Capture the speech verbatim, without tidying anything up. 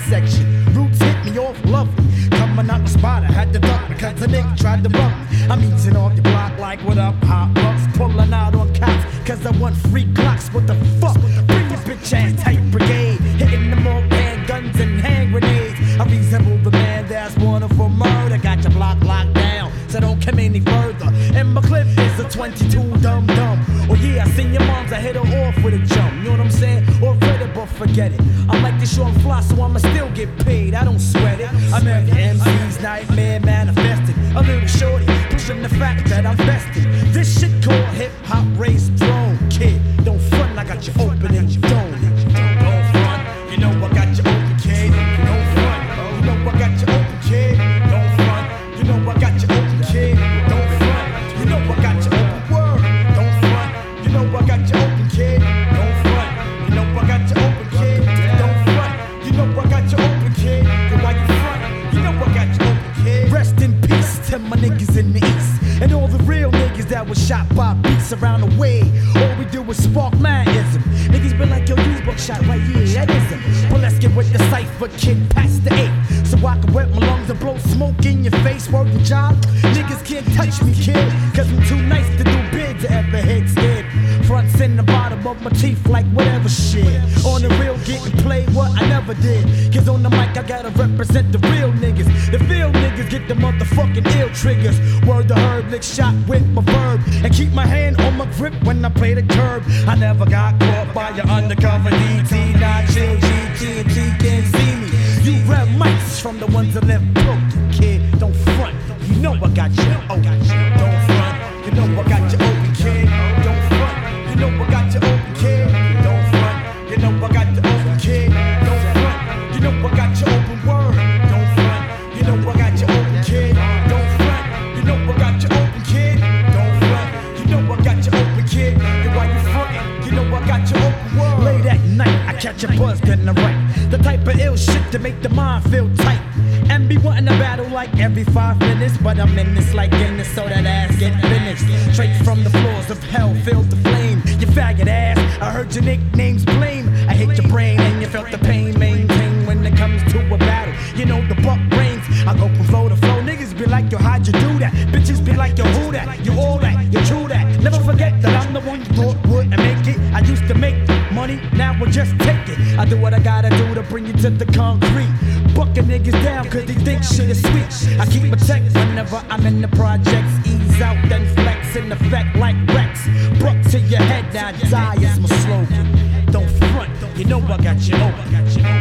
section. Roots hit me off lovely. Coming out the spot, I had to duck because the nigga tried to bump me. I'm eating off the block like what up, hot bucks. Pulling out on cops cause I want free Glocks. What the fuck? Bring your bitch ass tight brigade. Hitting them all handguns and hand grenades. I resemble the man that's wanted for murder. Got your block locked down, so don't come any further. And my clip is a twenty-two dum dum. Oh yeah, I seen your moms, I hit her off with a jump. You know what I'm saying? Or read it, but forget it. I like this show I'm fly, so I'ma still get paid. I don't sweat it. I'm every M C's nightmare manifested. A little shorty, pushing the fact that I'm vested. This shit called hip hop race throne. Kid, don't front, I got you open and you don't. Don't front, you know I got you open, kid. Don't front, you know I got you open, kid. Don't front, you know I got you open, kid. Don't front, you know I got you open, word. Don't front, you know I got you open, kid. Don't front, you know I got you open, kid. Don't front, you know I got you open, kid. And why you front, you know I got you open, kid. Rest in peace to my niggas in the east. And all the real niggas that was shot by beats around the way. All we do is spark manism. Niggas been like, yo, these buckshot right here, that is him. But let's get with the cypher, kid, past the eight. So I can wet my lungs and blow smoke in your face. Working job, niggas can't touch me, kid. Cause I'm too nice to do bids or ever head scared. Fronts in the bottom of my teeth like whatever shit. On the real, getting played what I never did. Cause on the mic I gotta represent the real niggas. The field niggas get the motherfucking ill triggers. Word to herb, lick shot with my verb. And keep my hand on my grip when I play the curb. I never got caught by your undercover D T. Not chill, G T and T can't see me. You rev mics from the ones that live broken, kid. Don't front, you know I got you open. Don't front, you know I got you open, kid. Don't front, you know I got you open, kid. Don't front, you know I got you open, kid. Don't front, you know I got you open, word. Don't front, you know I got you open, kid. Don't front, you know I got you open, kid. Don't front, you know I got you open, kid. And while you frontin', you know I got you open, word. Late at night, I catch a buzz, then I write the type of ill shit to make the mind feel tight. And be wanting to battle like every five minutes. But I'm in this like Guinness, so that ass get finished. Straight from the floors of hell, filled the flame. You faggot ass, I heard your nickname's blame. I hit your brain and you felt the pain. Maintain when it comes to a battle. You know the buck reigns. I go from flow to flow. Niggas be like, yo, how'd you do that? Bitches be like, yo, who that? You all that, you true that. Never forget that I'm the one you thought would make it. I used to make money, now I just take it. I do what I gotta do to bring you to the concrete. Bucking niggas down cause they think shit is sweet. I keep my tech whenever I'm in the projects. Ease out then flex in effect like Rex. Buck to your head now, die is my slogan. Don't front, you know I got you open.